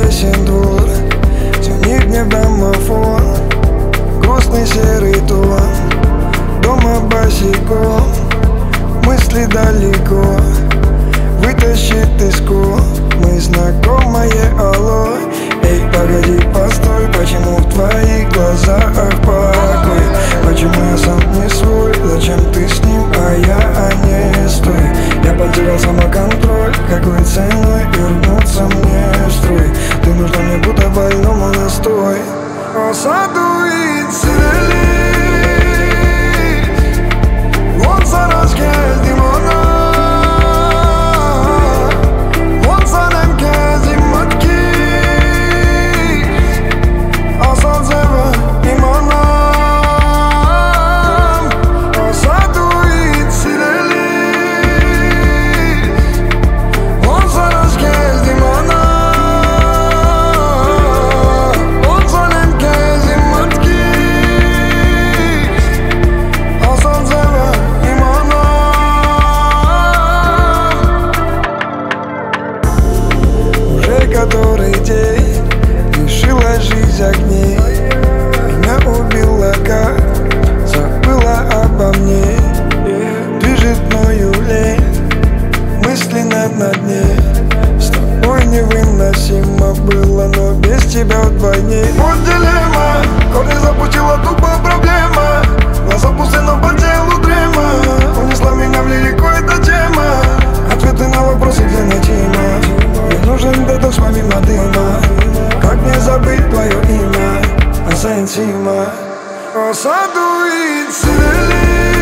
ясен двор, звонит мне домофон, грустный серый тон. Дома босиком, мысли далеко, вытащит из ком мы знакомое алло. Эй, погоди, постой, почему в твоих глазах покой? Почему я сам не свой, зачем ты с ним, а я не стой? Я потерял самоконтроль, какой ценой вернуться мне в строй? Ты нужна мне будто больному настой. О, садует сирели, он зараз kezdi который день лишила жизнь огней, меня убила, как забыла обо мне. Движет мною лень, мысленно на дне. С тобой невыносимо было, но без тебя вдвойне. Вот дилемма, корни запустила тупо проблема. Глаза пусты, но по телу дрема. Унесла меня в лирику эта тема. Ответы на вопросы, где найти имя. Мне нужен детокс помимо дыма. Как не забыть твое имя, Асентима? О, садует сирели.